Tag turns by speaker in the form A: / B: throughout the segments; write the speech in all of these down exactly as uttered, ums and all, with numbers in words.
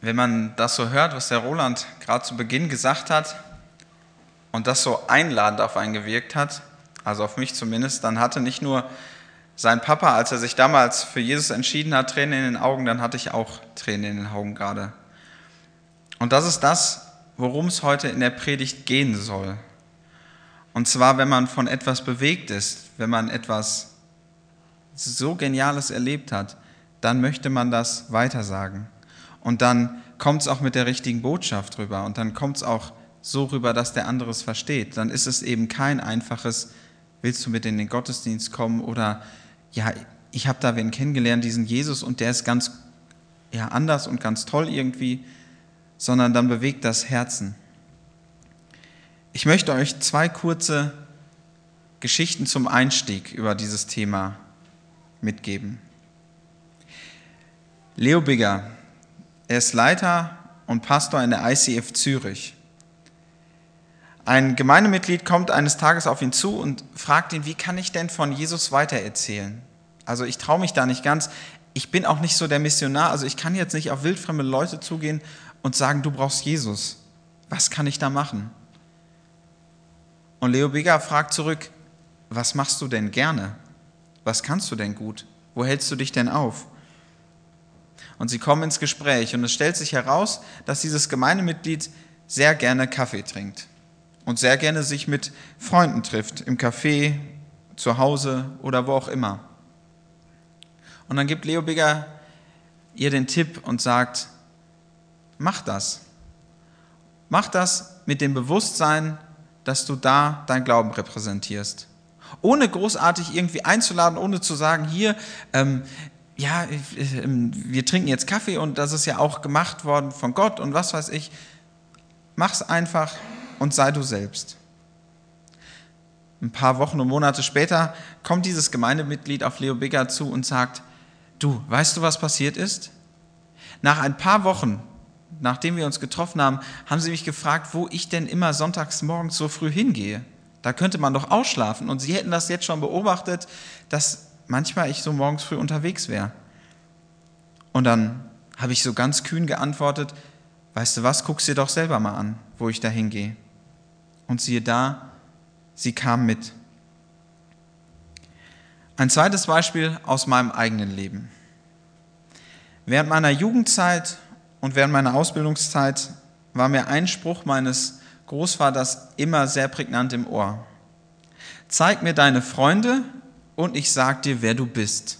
A: Wenn man das so hört, was der Roland gerade zu Beginn gesagt hat und das so einladend auf einen gewirkt hat, also auf mich zumindest, dann hatte nicht nur sein Papa, als er sich damals für Jesus entschieden hat, Tränen in den Augen, dann hatte ich auch Tränen in den Augen gerade. Und das ist das, worum es heute in der Predigt gehen soll. Und zwar, wenn man von etwas bewegt ist, wenn man etwas so Geniales erlebt hat, dann möchte man das weitersagen. Und dann kommt es auch mit der richtigen Botschaft rüber und dann kommt es auch so rüber, dass der andere es versteht. Dann ist es eben kein einfaches, willst du mit in den Gottesdienst kommen oder ja, ich habe da wen kennengelernt, diesen Jesus und der ist ganz ja, anders und ganz toll irgendwie, sondern dann bewegt das Herzen. Ich möchte euch zwei kurze Geschichten zum Einstieg über dieses Thema mitgeben. Leo Bigger, er ist Leiter und Pastor in der I C F Zürich. Ein Gemeindemitglied kommt eines Tages auf ihn zu und fragt ihn, wie kann ich denn von Jesus weitererzählen? Also ich traue mich da nicht ganz. Ich bin auch nicht so der Missionar, also ich kann jetzt nicht auf wildfremde Leute zugehen und sagen, du brauchst Jesus. Was kann ich da machen? Und Leo Bigger fragt zurück, was machst du denn gerne? Was kannst du denn gut? Wo hältst du dich denn auf? Und sie kommen ins Gespräch und es stellt sich heraus, dass dieses Gemeindemitglied sehr gerne Kaffee trinkt und sehr gerne sich mit Freunden trifft, im Café, zu Hause oder wo auch immer. Und dann gibt Leo Bigger ihr den Tipp und sagt, mach das. Mach das mit dem Bewusstsein, dass du da dein Glauben repräsentierst. Ohne großartig irgendwie einzuladen, ohne zu sagen, hier, ähm, ja, wir trinken jetzt Kaffee und das ist ja auch gemacht worden von Gott und was weiß ich. Mach's einfach und sei du selbst. Ein paar Wochen und Monate später kommt dieses Gemeindemitglied auf Leo Bigger zu und sagt, du, weißt du, was passiert ist? Nach ein paar Wochen, nachdem wir uns getroffen haben, haben sie mich gefragt, wo ich denn immer sonntags morgens so früh hingehe. Da könnte man doch ausschlafen. Und sie hätten das jetzt schon beobachtet, dass manchmal ich so morgens früh unterwegs wäre. Und dann habe ich so ganz kühn geantwortet, weißt du was, guck's dir doch selber mal an, wo ich da hingehe. Und siehe da, sie kam mit. Ein zweites Beispiel aus meinem eigenen Leben. Während meiner Jugendzeit und während meiner Ausbildungszeit war mir ein Spruch meines Großvaters immer sehr prägnant im Ohr. Zeig mir deine Freunde und ich sag dir, wer du bist.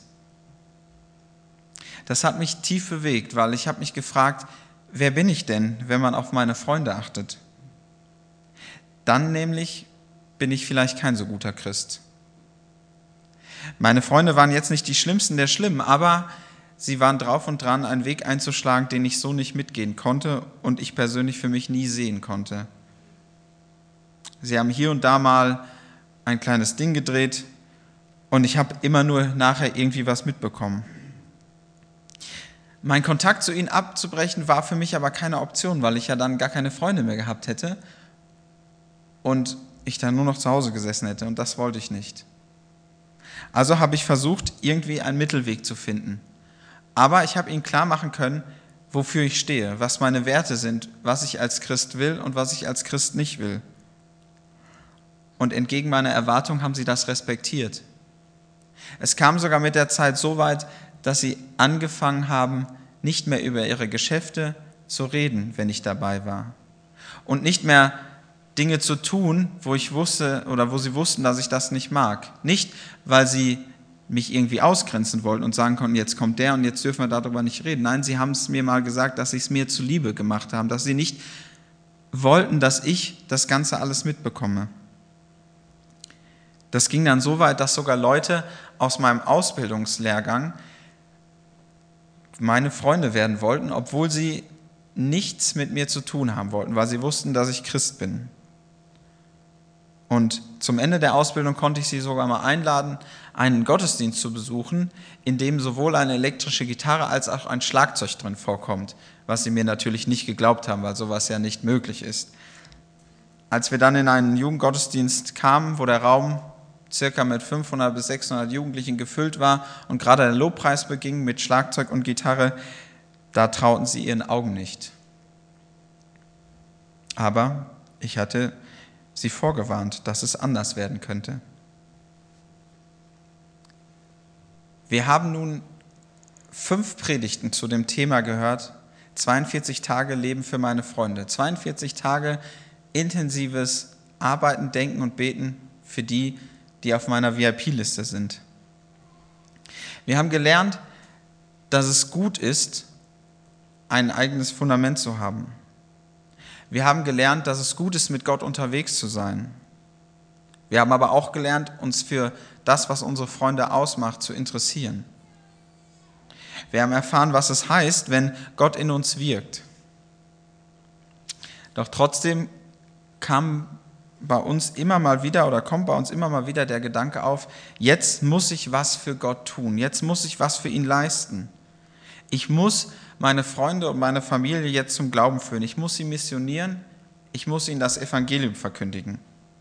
A: Das hat mich tief bewegt, weil ich habe mich gefragt, wer bin ich denn, wenn man auf meine Freunde achtet? Dann nämlich bin ich vielleicht kein so guter Christ. Meine Freunde waren jetzt nicht die Schlimmsten der Schlimmen, aber sie waren drauf und dran, einen Weg einzuschlagen, den ich so nicht mitgehen konnte und ich persönlich für mich nie sehen konnte. Sie haben hier und da mal ein kleines Ding gedreht und ich habe immer nur nachher irgendwie was mitbekommen. Mein Kontakt zu ihnen abzubrechen war für mich aber keine Option, weil ich ja dann gar keine Freunde mehr gehabt hätte und ich dann nur noch zu Hause gesessen hätte und das wollte ich nicht. Also habe ich versucht, irgendwie einen Mittelweg zu finden. Aber ich habe ihnen klar machen können, wofür ich stehe, was meine Werte sind, was ich als Christ will und was ich als Christ nicht will. Und entgegen meiner Erwartung haben sie das respektiert. Es kam sogar mit der Zeit so weit, dass sie angefangen haben, nicht mehr über ihre Geschäfte zu reden, wenn ich dabei war. Und nicht mehr Dinge zu tun, wo ich wusste oder wo sie wussten, dass ich das nicht mag. Nicht, weil sie mich irgendwie ausgrenzen wollten und sagen konnten, jetzt kommt der und jetzt dürfen wir darüber nicht reden. Nein, sie haben es mir mal gesagt, dass sie es mir zuliebe gemacht haben, dass sie nicht wollten, dass ich das Ganze alles mitbekomme. Das ging dann so weit, dass sogar Leute aus meinem Ausbildungslehrgang meine Freunde werden wollten, obwohl sie nichts mit mir zu tun haben wollten, weil sie wussten, dass ich Christ bin. Und zum Ende der Ausbildung konnte ich sie sogar mal einladen, einen Gottesdienst zu besuchen, in dem sowohl eine elektrische Gitarre als auch ein Schlagzeug drin vorkommt, was sie mir natürlich nicht geglaubt haben, weil sowas ja nicht möglich ist. Als wir dann in einen Jugendgottesdienst kamen, wo der Raum circa mit fünfhundert bis sechshundert Jugendlichen gefüllt war und gerade der Lobpreis beging mit Schlagzeug und Gitarre, Da trauten sie ihren Augen nicht. Aber ich hatte sie vorgewarnt, dass es anders werden könnte. Wir haben nun fünf Predigten zu dem Thema gehört, zweiundvierzig Tage Leben für meine Freunde, zweiundvierzig Tage intensives Arbeiten, Denken und Beten für die, die auf meiner V I P-Liste sind. Wir haben gelernt, dass es gut ist, ein eigenes Fundament zu haben. Wir haben gelernt, dass es gut ist, mit Gott unterwegs zu sein. Wir haben aber auch gelernt, uns für das, was unsere Freunde ausmacht, zu interessieren. Wir haben erfahren, was es heißt, wenn Gott in uns wirkt. Doch trotzdem kam bei uns immer mal wieder oder kommt bei uns immer mal wieder der Gedanke auf, jetzt muss ich was für Gott tun, jetzt muss ich was für ihn leisten. Ich muss meine Freunde und meine Familie jetzt zum Glauben führen, ich muss sie missionieren, ich muss ihnen das Evangelium verkündigen.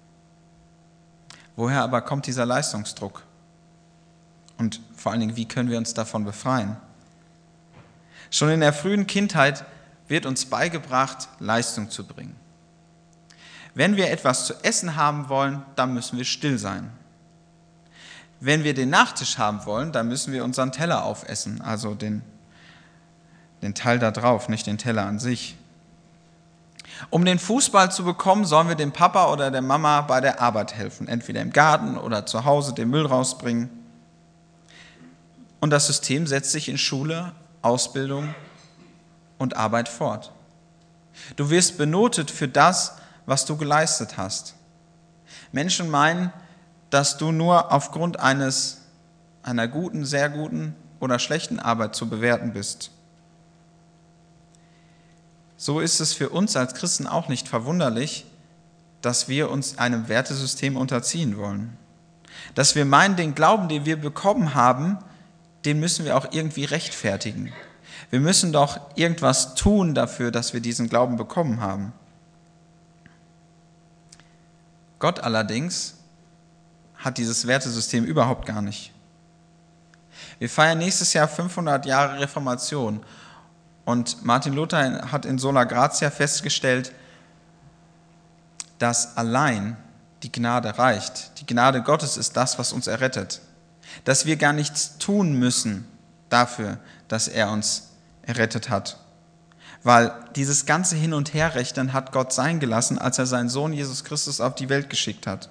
A: Woher aber kommt dieser Leistungsdruck? Und vor allen Dingen, wie können wir uns davon befreien? Schon in der frühen Kindheit wird uns beigebracht, Leistung zu bringen. Wenn wir etwas zu essen haben wollen, dann müssen wir still sein. Wenn wir den Nachtisch haben wollen, dann müssen wir unseren Teller aufessen, also den, den Teil da drauf, nicht den Teller an sich. Um den Fußball zu bekommen, sollen wir dem Papa oder der Mama bei der Arbeit helfen, entweder im Garten oder zu Hause den Müll rausbringen. Und das System setzt sich in Schule, Ausbildung und Arbeit fort. Du wirst benotet für das, was du geleistet hast. Menschen meinen, dass du nur aufgrund eines, einer guten, sehr guten oder schlechten Arbeit zu bewerten bist. So ist es für uns als Christen auch nicht verwunderlich, dass wir uns einem Wertesystem unterziehen wollen. Dass wir meinen, den Glauben, den wir bekommen haben, den müssen wir auch irgendwie rechtfertigen. Wir müssen doch irgendwas tun dafür, dass wir diesen Glauben bekommen haben. Gott allerdings hat dieses Wertesystem überhaupt gar nicht. Wir feiern nächstes Jahr fünfhundert Jahre Reformation und Martin Luther hat in Sola Gratia festgestellt, dass allein die Gnade reicht. Die Gnade Gottes ist das, was uns errettet. Dass wir gar nichts tun müssen dafür, dass er uns errettet hat. Weil dieses ganze Hin- und Herrechnen hat Gott sein gelassen, als er seinen Sohn Jesus Christus auf die Welt geschickt hat.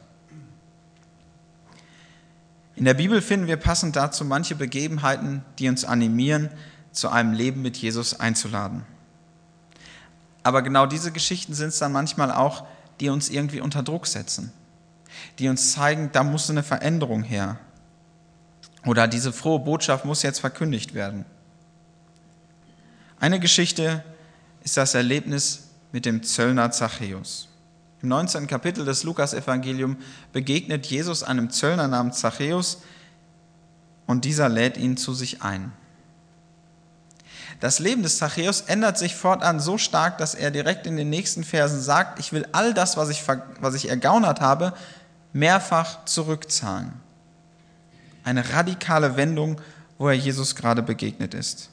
A: In der Bibel finden wir passend dazu manche Begebenheiten, die uns animieren, zu einem Leben mit Jesus einzuladen. Aber genau diese Geschichten sind es dann manchmal auch, die uns irgendwie unter Druck setzen, die uns zeigen, da muss eine Veränderung her. Oder diese frohe Botschaft muss jetzt verkündigt werden. Eine Geschichte ist das Erlebnis mit dem Zöllner Zachäus. Im neunzehnten Kapitel des Lukas-Evangelium begegnet Jesus einem Zöllner namens Zachäus und dieser lädt ihn zu sich ein. Das Leben des Zachäus ändert sich fortan so stark, dass er direkt in den nächsten Versen sagt, ich will all das, was ich, was ich ergaunert habe, mehrfach zurückzahlen. Eine radikale Wendung, wo er Jesus gerade begegnet ist.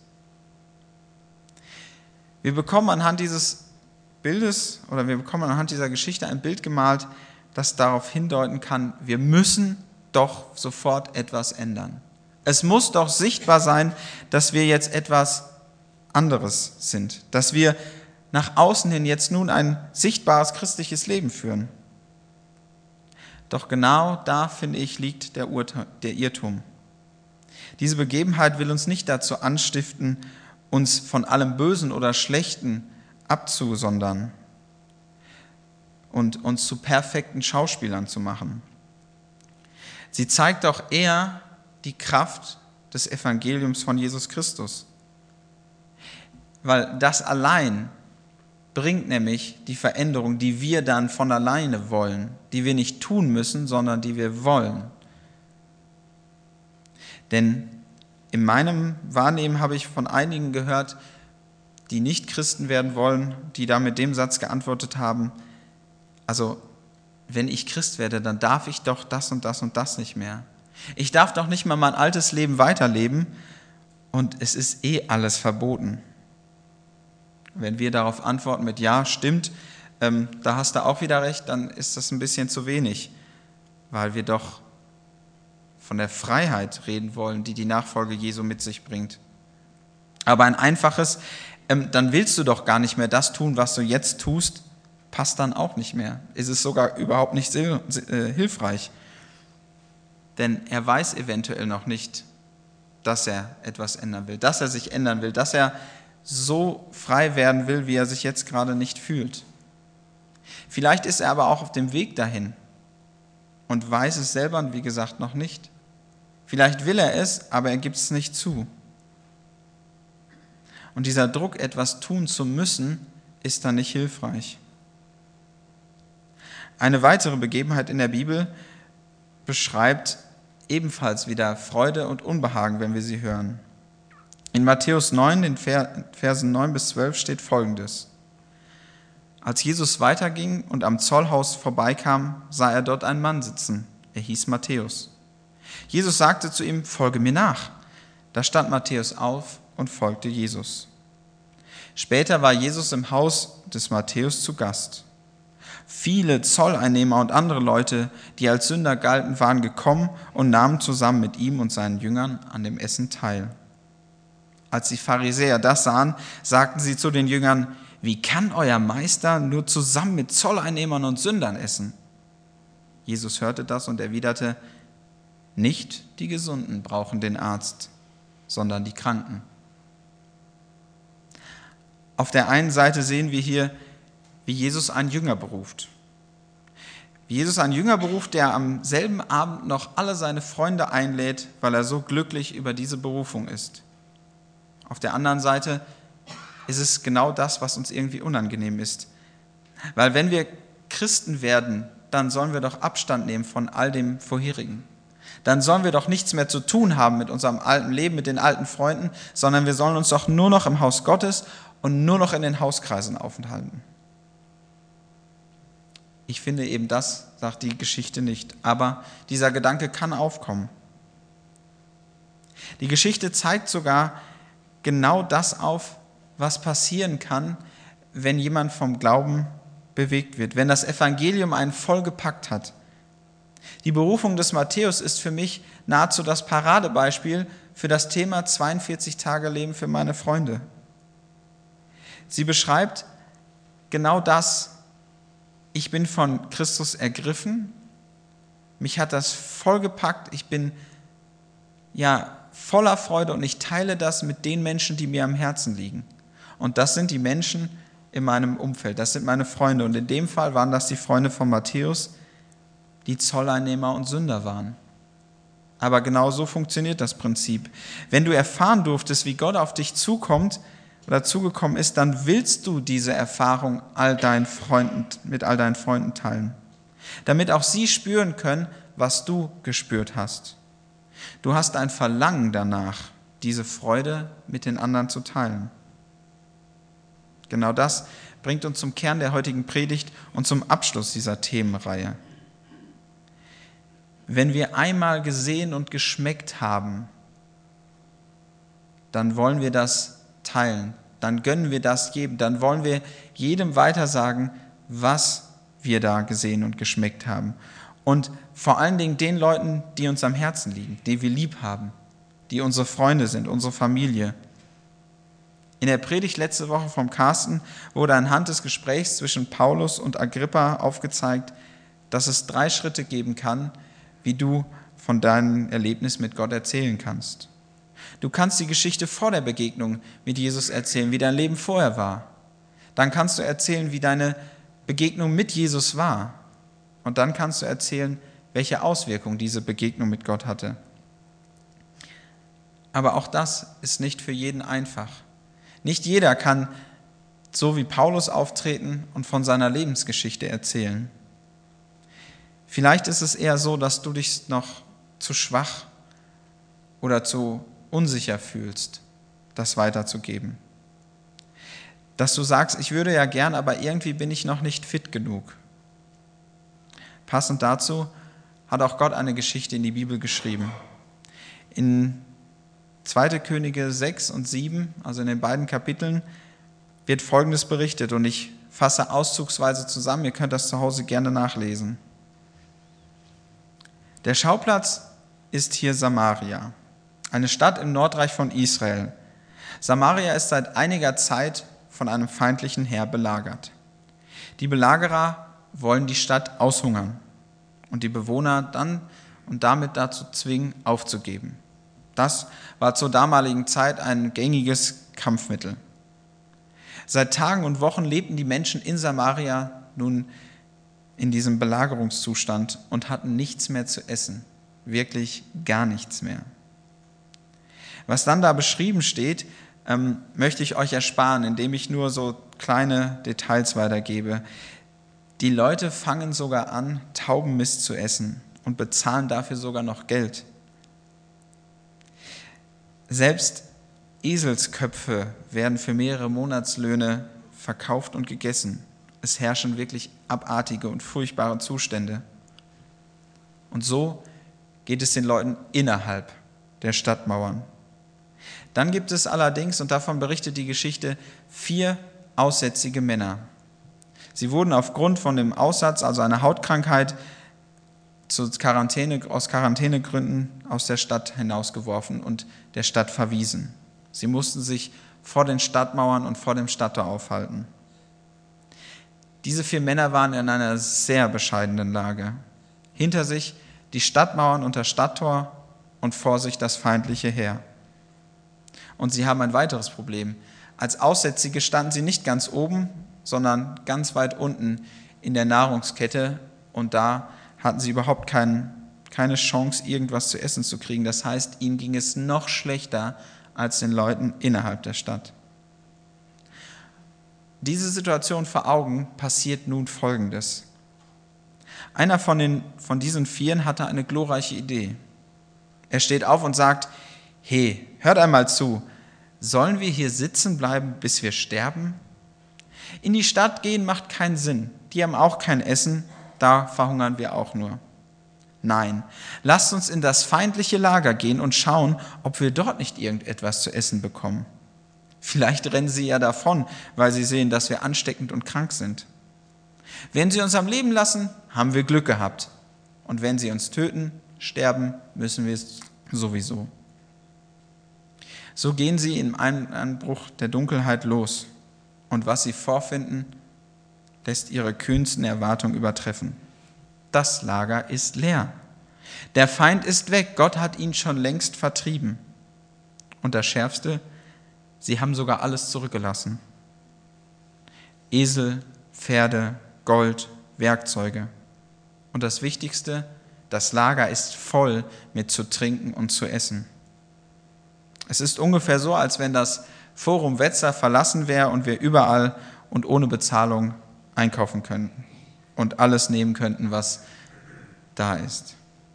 A: Wir bekommen anhand dieses Bildes oder wir bekommen anhand dieser Geschichte ein Bild gemalt, das darauf hindeuten kann, wir müssen doch sofort etwas ändern. Es muss doch sichtbar sein, dass wir jetzt etwas anderes sind, dass wir nach außen hin jetzt nun ein sichtbares christliches Leben führen. Doch genau da, finde ich, liegt der Irrtum. Diese Begebenheit will uns nicht dazu anstiften, uns von allem Bösen oder Schlechten abzusondern und uns zu perfekten Schauspielern zu machen. Sie zeigt doch eher die Kraft des Evangeliums von Jesus Christus. Weil das allein bringt nämlich die Veränderung, die wir dann von alleine wollen, die wir nicht tun müssen, sondern die wir wollen. Denn in meinem Wahrnehmen habe ich von einigen gehört, die nicht Christen werden wollen, die da mit dem Satz geantwortet haben, also wenn ich Christ werde, dann darf ich doch das und das und das nicht mehr. Ich darf doch nicht mal mein altes Leben weiterleben und es ist eh alles verboten. Wenn wir darauf antworten mit Ja, stimmt, ähm, da hast du auch wieder recht, dann ist das ein bisschen zu wenig, weil wir doch von der Freiheit reden wollen, die die Nachfolge Jesu mit sich bringt. Aber ein einfaches, ähm, dann willst du doch gar nicht mehr das tun, was du jetzt tust, passt dann auch nicht mehr. Ist es sogar überhaupt nicht sil- äh, hilfreich. Denn er weiß eventuell noch nicht, dass er etwas ändern will, dass er sich ändern will, dass er so frei werden will, wie er sich jetzt gerade nicht fühlt. Vielleicht ist er aber auch auf dem Weg dahin und weiß es selber, wie gesagt, noch nicht. Vielleicht will er es, aber er gibt es nicht zu. Und dieser Druck, etwas tun zu müssen, ist dann nicht hilfreich. Eine weitere Begebenheit in der Bibel beschreibt ebenfalls wieder Freude und Unbehagen, wenn wir sie hören. In Matthäus neun, den Versen neun bis zwölf steht Folgendes. Als Jesus weiterging und am Zollhaus vorbeikam, sah er dort einen Mann sitzen. Er hieß Matthäus. Jesus sagte zu ihm, folge mir nach. Da stand Matthäus auf und folgte Jesus. Später war Jesus im Haus des Matthäus zu Gast. Viele Zolleinnehmer und andere Leute, die als Sünder galten, waren gekommen und nahmen zusammen mit ihm und seinen Jüngern an dem Essen teil. Als die Pharisäer das sahen, sagten sie zu den Jüngern, wie kann euer Meister nur zusammen mit Zolleinnehmern und Sündern essen? Jesus hörte das und erwiderte, nicht die Gesunden brauchen den Arzt, sondern die Kranken. Auf der einen Seite sehen wir hier, wie Jesus einen Jünger beruft. Wie Jesus einen Jünger beruft, der am selben Abend noch alle seine Freunde einlädt, weil er so glücklich über diese Berufung ist. Auf der anderen Seite ist es genau das, was uns irgendwie unangenehm ist. Weil wenn wir Christen werden, dann sollen wir doch Abstand nehmen von all dem Vorherigen. Dann sollen wir doch nichts mehr zu tun haben mit unserem alten Leben, mit den alten Freunden, sondern wir sollen uns doch nur noch im Haus Gottes und nur noch in den Hauskreisen aufhalten. Ich finde eben das, sagt die Geschichte nicht, aber dieser Gedanke kann aufkommen. Die Geschichte zeigt sogar genau das auf, was passieren kann, wenn jemand vom Glauben bewegt wird, wenn das Evangelium einen vollgepackt hat. Die Berufung des Matthäus ist für mich nahezu das Paradebeispiel für das Thema zweiundvierzig Tage Leben für meine Freunde. Sie beschreibt genau das. Ich bin von Christus ergriffen, mich hat das vollgepackt, ich bin ja voller Freude und ich teile das mit den Menschen, die mir am Herzen liegen. Und das sind die Menschen in meinem Umfeld, das sind meine Freunde. Und in dem Fall waren das die Freunde von Matthäus, die Zolleinnehmer und Sünder waren. Aber genau so funktioniert das Prinzip. Wenn du erfahren durftest, wie Gott auf dich zukommt oder zugekommen ist, dann willst du diese Erfahrung all deinen Freunden, mit all deinen Freunden teilen, damit auch sie spüren können, was du gespürt hast. Du hast ein Verlangen danach, diese Freude mit den anderen zu teilen. Genau das bringt uns zum Kern der heutigen Predigt und zum Abschluss dieser Themenreihe. Wenn wir einmal gesehen und geschmeckt haben, dann wollen wir das teilen, dann gönnen wir das jedem, dann wollen wir jedem weitersagen, was wir da gesehen und geschmeckt haben. Und vor allen Dingen den Leuten, die uns am Herzen liegen, die wir lieb haben, die unsere Freunde sind, unsere Familie. In der Predigt letzte Woche vom Carsten wurde anhand des Gesprächs zwischen Paulus und Agrippa aufgezeigt, dass es drei Schritte geben kann, wie du von deinem Erlebnis mit Gott erzählen kannst. Du kannst die Geschichte vor der Begegnung mit Jesus erzählen, wie dein Leben vorher war. Dann kannst du erzählen, wie deine Begegnung mit Jesus war. Und dann kannst du erzählen, welche Auswirkungen diese Begegnung mit Gott hatte. Aber auch das ist nicht für jeden einfach. Nicht jeder kann so wie Paulus auftreten und von seiner Lebensgeschichte erzählen. Vielleicht ist es eher so, dass du dich noch zu schwach oder zu unsicher fühlst, das weiterzugeben. Dass du sagst, ich würde ja gern, aber irgendwie bin ich noch nicht fit genug. Passend dazu hat auch Gott eine Geschichte in die Bibel geschrieben. In zweite Könige sechs und sieben, also in den beiden Kapiteln, wird Folgendes berichtet und ich fasse auszugsweise zusammen, ihr könnt das zu Hause gerne nachlesen. Der Schauplatz ist hier Samaria, eine Stadt im Nordreich von Israel. Samaria ist seit einiger Zeit von einem feindlichen Heer belagert. Die Belagerer wollen die Stadt aushungern und die Bewohner dann und damit dazu zwingen, aufzugeben. Das war zur damaligen Zeit ein gängiges Kampfmittel. Seit Tagen und Wochen lebten die Menschen in Samaria nun in diesem Belagerungszustand und hatten nichts mehr zu essen, wirklich gar nichts mehr. Was dann da beschrieben steht, ähm, möchte ich euch ersparen, indem ich nur so kleine Details weitergebe. Die Leute fangen sogar an, Taubenmist zu essen und bezahlen dafür sogar noch Geld. Selbst Eselsköpfe werden für mehrere Monatslöhne verkauft und gegessen. Es herrschen wirklich abartige und furchtbare Zustände. Und so geht es den Leuten innerhalb der Stadtmauern. Dann gibt es allerdings, und davon berichtet die Geschichte, vier aussätzige Männer. Sie wurden aufgrund von dem Aussatz, also einer Hautkrankheit, zur Quarantäne, aus Quarantänegründen aus der Stadt hinausgeworfen und der Stadt verwiesen. Sie mussten sich vor den Stadtmauern und vor dem Stadttor aufhalten. Diese vier Männer waren in einer sehr bescheidenen Lage. Hinter sich die Stadtmauern und das Stadttor und vor sich das feindliche Heer. Und sie haben ein weiteres Problem. Als Aussätzige standen sie nicht ganz oben, sondern ganz weit unten in der Nahrungskette und da hatten sie überhaupt kein, keine Chance, irgendwas zu essen zu kriegen. Das heißt, ihnen ging es noch schlechter als den Leuten innerhalb der Stadt. Diese Situation vor Augen passiert nun Folgendes. Einer von, den, von diesen Vieren hatte eine glorreiche Idee. Er steht auf und sagt, hey, hört einmal zu, sollen wir hier sitzen bleiben, bis wir sterben? In die Stadt gehen macht keinen Sinn, die haben auch kein Essen, da verhungern wir auch nur. Nein, lasst uns in das feindliche Lager gehen und schauen, ob wir dort nicht irgendetwas zu essen bekommen. Vielleicht rennen sie ja davon, weil sie sehen, dass wir ansteckend und krank sind. Wenn sie uns am Leben lassen, haben wir Glück gehabt. Und wenn sie uns töten, sterben, müssen wir es sowieso. So gehen sie im Einbruch der Dunkelheit los. Und was sie vorfinden, lässt ihre kühnsten Erwartungen übertreffen. Das Lager ist leer. Der Feind ist weg. Gott hat ihn schon längst vertrieben. Und das Schärfste, sie haben sogar alles zurückgelassen. Esel, Pferde, Gold, Werkzeuge. Und das Wichtigste, das Lager ist voll mit zu trinken und zu essen. Es ist ungefähr so, als wenn das Forum Wetzlar verlassen wäre und wir überall und ohne Bezahlung einkaufen könnten und alles nehmen könnten, was da ist.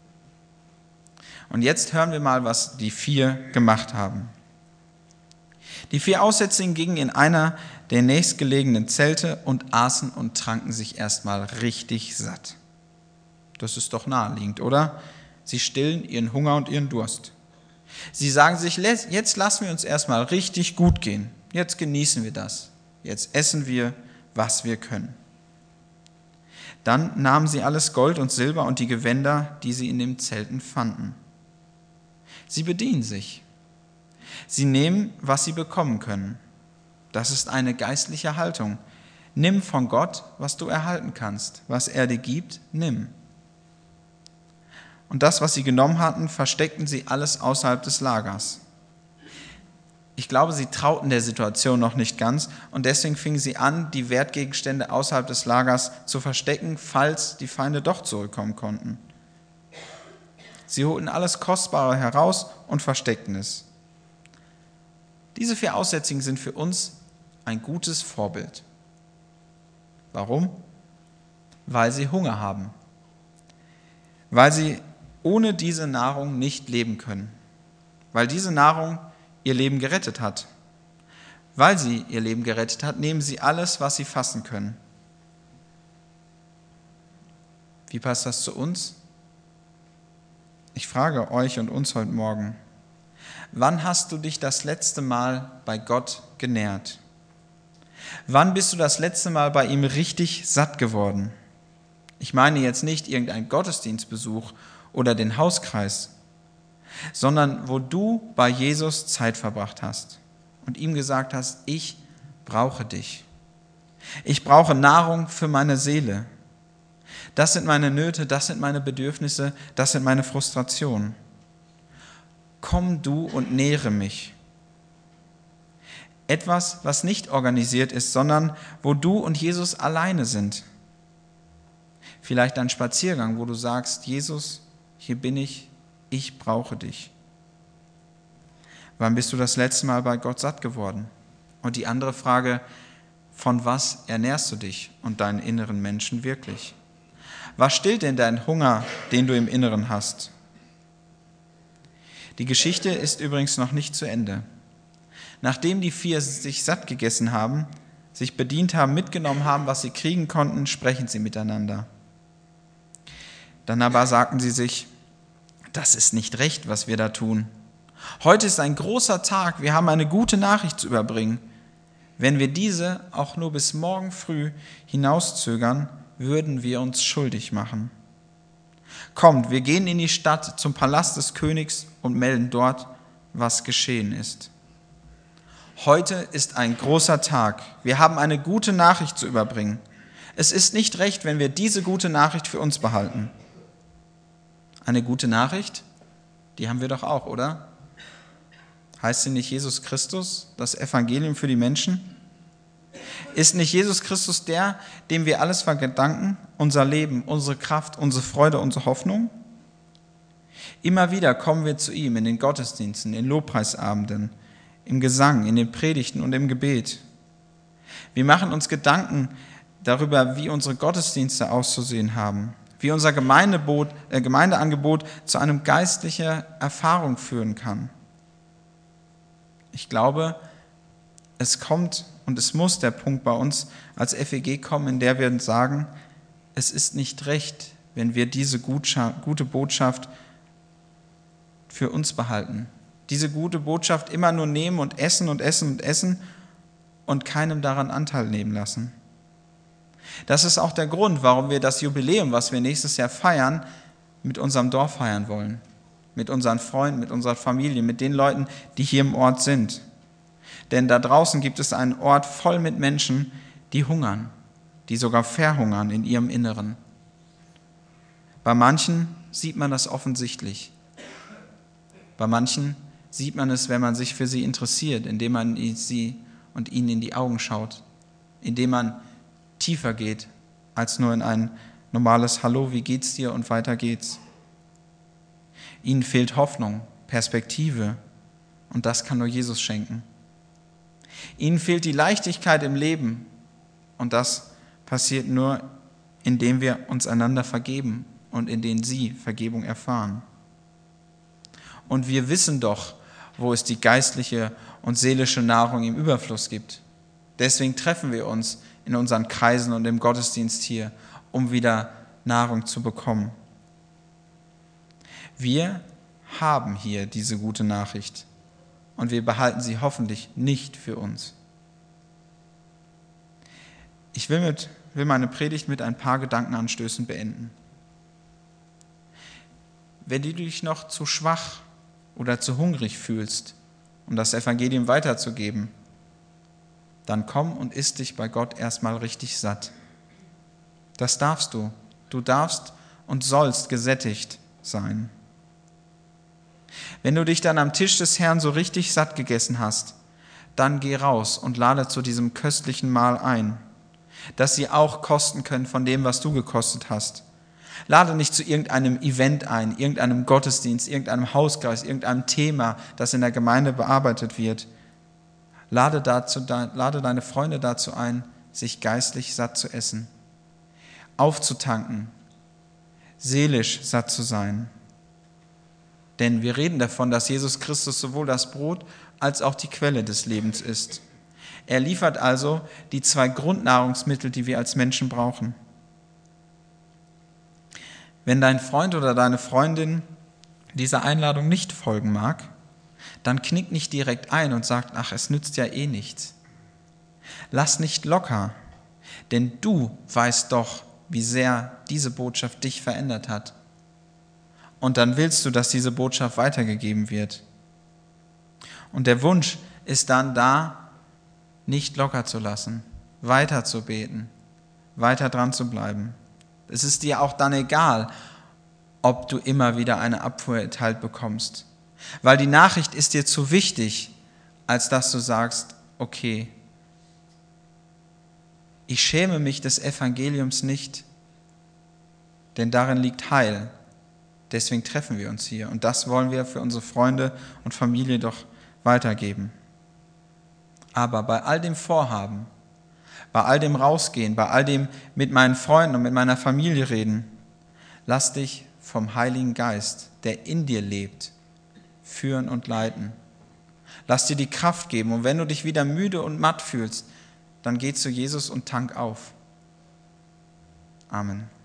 A: Und jetzt hören wir mal, was die vier gemacht haben. Die vier Aussätzigen gingen in einer der nächstgelegenen Zelte und aßen und tranken sich erstmal richtig satt. Das ist doch naheliegend, oder? Sie stillen ihren Hunger und ihren Durst. Sie sagen sich, jetzt lassen wir uns erstmal richtig gut gehen. Jetzt genießen wir das. Jetzt essen wir, was wir können. Dann nahmen sie alles Gold und Silber und die Gewänder, die sie in den Zelten fanden. Sie bedienen sich. Sie nehmen, was sie bekommen können. Das ist eine geistliche Haltung. Nimm von Gott, was du erhalten kannst. Was er dir gibt, nimm. Und das, was sie genommen hatten, versteckten sie alles außerhalb des Lagers. Ich glaube, sie trauten der Situation noch nicht ganz und deswegen fingen sie an, die Wertgegenstände außerhalb des Lagers zu verstecken, falls die Feinde doch zurückkommen konnten. Sie holten alles Kostbare heraus und versteckten es. Diese vier Aussätzigen sind für uns ein gutes Vorbild. Warum? Weil sie Hunger haben. Weil sie ohne diese Nahrung nicht leben können. Weil diese Nahrung ihr Leben gerettet hat. Weil sie ihr Leben gerettet hat, nehmen sie alles, was sie fassen können. Wie passt das zu uns? Ich frage euch und uns heute Morgen, wann hast du dich das letzte Mal bei Gott genährt? Wann bist du das letzte Mal bei ihm richtig satt geworden? Ich meine jetzt nicht irgendeinen Gottesdienstbesuch oder den Hauskreis, sondern wo du bei Jesus Zeit verbracht hast und ihm gesagt hast, ich brauche dich. Ich brauche Nahrung für meine Seele. Das sind meine Nöte, das sind meine Bedürfnisse, das sind meine Frustrationen. Komm du und nähre mich. Etwas, was nicht organisiert ist, sondern wo du und Jesus alleine sind. Vielleicht ein Spaziergang, wo du sagst, Jesus, hier bin ich, ich brauche dich. Wann bist du das letzte Mal bei Gott satt geworden? Und die andere Frage, von was ernährst du dich und deinen inneren Menschen wirklich? Was stillt denn deinen Hunger, den du im Inneren hast? Die Geschichte ist übrigens noch nicht zu Ende. Nachdem die vier sich satt gegessen haben, sich bedient haben, mitgenommen haben, was sie kriegen konnten, sprechen sie miteinander. Dann aber sagten sie sich, das ist nicht recht, was wir da tun. Heute ist ein großer Tag, wir haben eine gute Nachricht zu überbringen. Wenn wir diese auch nur bis morgen früh hinauszögern, würden wir uns schuldig machen. Kommt, wir gehen in die Stadt zum Palast des Königs und melden dort, was geschehen ist. Heute ist ein großer Tag. Wir haben eine gute Nachricht zu überbringen. Es ist nicht recht, wenn wir diese gute Nachricht für uns behalten. Eine gute Nachricht, die haben wir doch auch, oder? Heißt sie nicht Jesus Christus, das Evangelium für die Menschen? Ist nicht Jesus Christus der, dem wir alles verdanken, unser Leben, unsere Kraft, unsere Freude, unsere Hoffnung? Immer wieder kommen wir zu ihm in den Gottesdiensten, in Lobpreisabenden, im Gesang, in den Predigten und im Gebet. Wir machen uns Gedanken darüber, wie unsere Gottesdienste auszusehen haben, wie unser Gemeindebot, äh, Gemeindeangebot zu einem geistlichen Erfahrung führen kann. Ich glaube, es kommt und es muss der Punkt bei uns als F E G kommen, in der wir sagen, es ist nicht recht, wenn wir diese gute Botschaft für uns behalten. Diese gute Botschaft immer nur nehmen und essen und essen und essen und keinem daran Anteil nehmen lassen. Das ist auch der Grund, warum wir das Jubiläum, was wir nächstes Jahr feiern, mit unserem Dorf feiern wollen. Mit unseren Freunden, mit unserer Familie, mit den Leuten, die hier im Ort sind. Denn da draußen gibt es einen Ort voll mit Menschen, die hungern, die sogar verhungern in ihrem Inneren. Bei manchen sieht man das offensichtlich. Bei manchen sieht man es, wenn man sich für sie interessiert, indem man sie und ihnen in die Augen schaut, indem man tiefer geht als nur in ein normales Hallo, wie geht's dir und weiter geht's. Ihnen fehlt Hoffnung, Perspektive und das kann nur Jesus schenken. Ihnen fehlt die Leichtigkeit im Leben und das passiert nur, indem wir uns einander vergeben und indem sie Vergebung erfahren. Und wir wissen doch, wo es die geistliche und seelische Nahrung im Überfluss gibt. Deswegen treffen wir uns in unseren Kreisen und im Gottesdienst hier, um wieder Nahrung zu bekommen. Wir haben hier diese gute Nachricht und wir behalten sie hoffentlich nicht für uns. Ich will, mit, will meine Predigt mit ein paar Gedankenanstößen beenden. Wenn du dich noch zu schwach oder zu hungrig fühlst, um das Evangelium weiterzugeben, dann komm und iss dich bei Gott erstmal richtig satt. Das darfst du. Du darfst und sollst gesättigt sein. Wenn du dich dann am Tisch des Herrn so richtig satt gegessen hast, dann geh raus und lade zu diesem köstlichen Mahl ein, dass sie auch kosten können von dem, was du gekostet hast. Lade nicht zu irgendeinem Event ein, irgendeinem Gottesdienst, irgendeinem Hauskreis, irgendeinem Thema, das in der Gemeinde bearbeitet wird. Lade, dazu, lade deine Freunde dazu ein, sich geistlich satt zu essen, aufzutanken, seelisch satt zu sein. Denn wir reden davon, dass Jesus Christus sowohl das Brot als auch die Quelle des Lebens ist. Er liefert also die zwei Grundnahrungsmittel, die wir als Menschen brauchen. Wenn dein Freund oder deine Freundin dieser Einladung nicht folgen mag, dann knick nicht direkt ein und sagt, ach, es nützt ja eh nichts. Lass nicht locker, denn du weißt doch, wie sehr diese Botschaft dich verändert hat. Und dann willst du, dass diese Botschaft weitergegeben wird. Und der Wunsch ist dann da, nicht locker zu lassen, weiter zu beten, weiter dran zu bleiben. Es ist dir auch dann egal, ob du immer wieder eine Abfuhr erteilt bekommst. Weil die Nachricht ist dir zu wichtig, als dass du sagst, okay, ich schäme mich des Evangeliums nicht, denn darin liegt Heil. Deswegen treffen wir uns hier. Und das wollen wir für unsere Freunde und Familie doch weitergeben. Aber bei all dem Vorhaben, bei all dem Rausgehen, bei all dem mit meinen Freunden und mit meiner Familie reden, lass dich vom Heiligen Geist, der in dir lebt, führen und leiten. Lass dir die Kraft geben. Und wenn du dich wieder müde und matt fühlst, dann geh zu Jesus und tank auf. Amen.